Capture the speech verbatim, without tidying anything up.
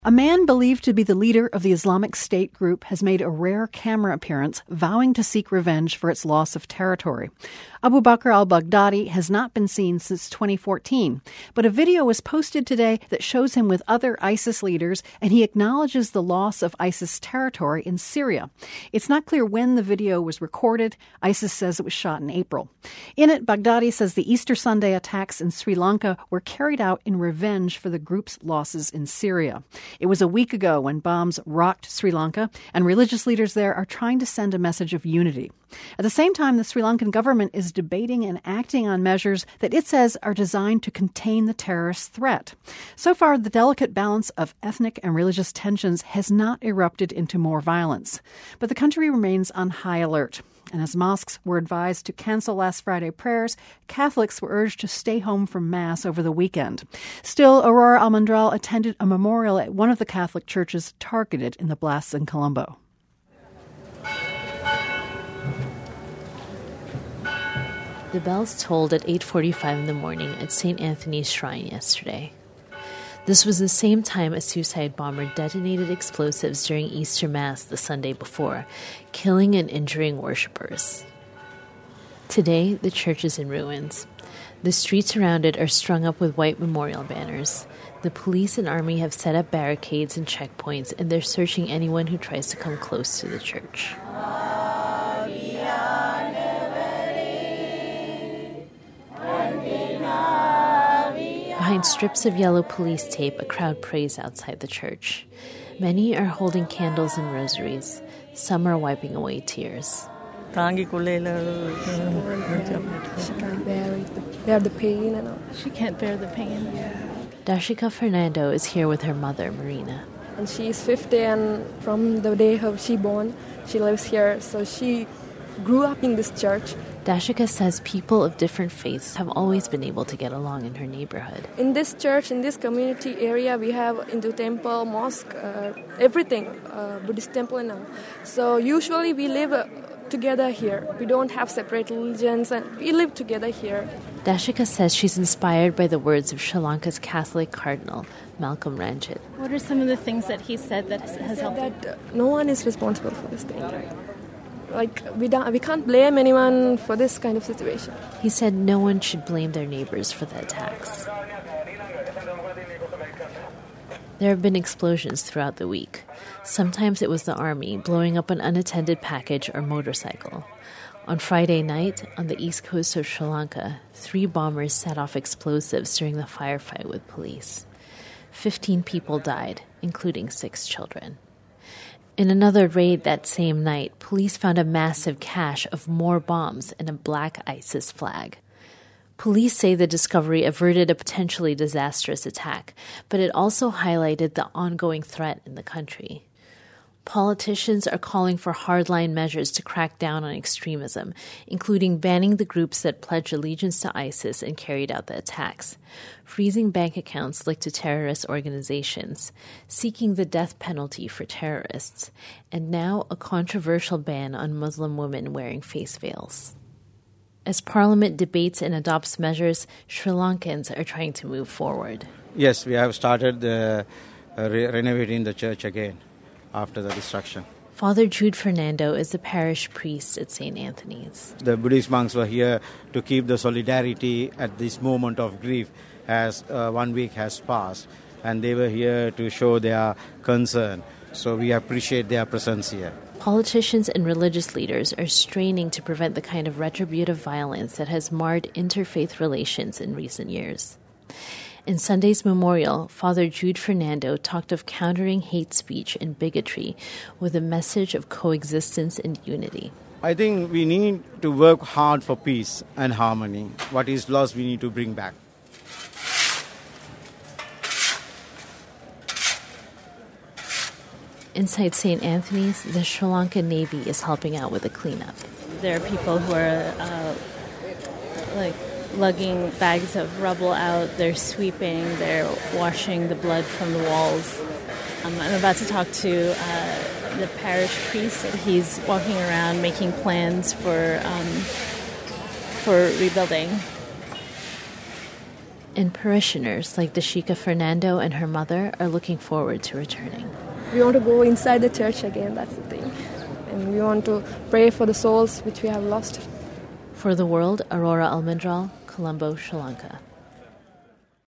A man believed to be the leader of the Islamic State group has made a rare camera appearance, vowing to seek revenge for its loss of territory. Abu Bakr al-Baghdadi has not been seen since twenty fourteen, but a video was posted today that shows him with other ISIS leaders, and he acknowledges the loss of ISIS territory in Syria. It's not clear when the video was recorded. ISIS says it was shot in April. In it, Baghdadi says the Easter Sunday attacks in Sri Lanka were carried out in revenge for the group's losses in Syria. It was a week ago when bombs rocked Sri Lanka, and religious leaders there are trying to send a message of unity. At the same time, the Sri Lankan government is debating and acting on measures that it says are designed to contain the terrorist threat. So far, the delicate balance of ethnic and religious tensions has not erupted into more violence. But the country remains on high alert. And as mosques were advised to cancel last Friday prayers, Catholics were urged to stay home from Mass over the weekend. Still, Aurora Almendral attended a memorial at one of the Catholic churches targeted in the blasts in Colombo. The bells tolled at eight forty-five in the morning at Saint Anthony's Shrine yesterday. This was the same time a suicide bomber detonated explosives during Easter Mass the Sunday before, killing and injuring worshippers. Today, the church is in ruins. The streets around it are strung up with white memorial banners. The police and army have set up barricades and checkpoints, and they're searching anyone who tries to come close to the church. Behind strips of yellow police tape, a crowd prays outside the church. Many are holding candles and rosaries. Some are wiping away tears. She can't bear, it, bear the pain. And all. She can't bear the pain. Yeah. Dashika Fernando is here with her mother, Marina. And she's fifty, and from the day of she born, she lives here. So she grew up in this church. Dashika says people of different faiths have always been able to get along in her neighborhood. In this church, in this community area, we have Hindu temple, mosque, uh, everything, uh, Buddhist temple and all. So usually we live uh, together here. We don't have separate religions, and we live together here. Dashika says she's inspired by the words of Sri Lanka's Catholic Cardinal, Malcolm Ranjit. What are some of the things that he said that has helped you? That uh, no one is responsible for this thing, right? Like, we don't, we can't blame anyone for this kind of situation. He said no one should blame their neighbors for the attacks. There have been explosions throughout the week. Sometimes it was the army blowing up an unattended package or motorcycle. On Friday night, on the east coast of Sri Lanka, three bombers set off explosives during the firefight with police. Fifteen people died, including six children. In another raid that same night, police found a massive cache of more bombs and a black ISIS flag. Police say the discovery averted a potentially disastrous attack, but it also highlighted the ongoing threat in the country. Politicians are calling for hardline measures to crack down on extremism, including banning the groups that pledged allegiance to ISIS and carried out the attacks, freezing bank accounts linked to terrorist organizations, seeking the death penalty for terrorists, and now a controversial ban on Muslim women wearing face veils. As Parliament debates and adopts measures, Sri Lankans are trying to move forward. Yes, we have started uh, re- renovating the church again after the destruction. Father Jude Fernando is the parish priest at Saint Anthony's. The Buddhist monks were here to keep the solidarity at this moment of grief as uh, one week has passed, and they were here to show their concern. So we appreciate their presence here. Politicians and religious leaders are straining to prevent the kind of retributive violence that has marred interfaith relations in recent years. In Sunday's memorial, Father Jude Fernando talked of countering hate speech and bigotry with a message of coexistence and unity. I think we need to work hard for peace and harmony. What is lost, we need to bring back. Inside Saint Anthony's, the Sri Lankan Navy is helping out with the cleanup. There are people who are uh, like lugging bags of rubble out. They're sweeping. They're washing the blood from the walls. Um, I'm about to talk to uh, the parish priest. He's walking around making plans for um, for rebuilding. And parishioners like Dashika Fernando and her mother are looking forward to returning. We want to go inside the church again, that's the thing. And we want to pray for the souls which we have lost. For The World, Aurora Almendral, Colombo, Sri Lanka.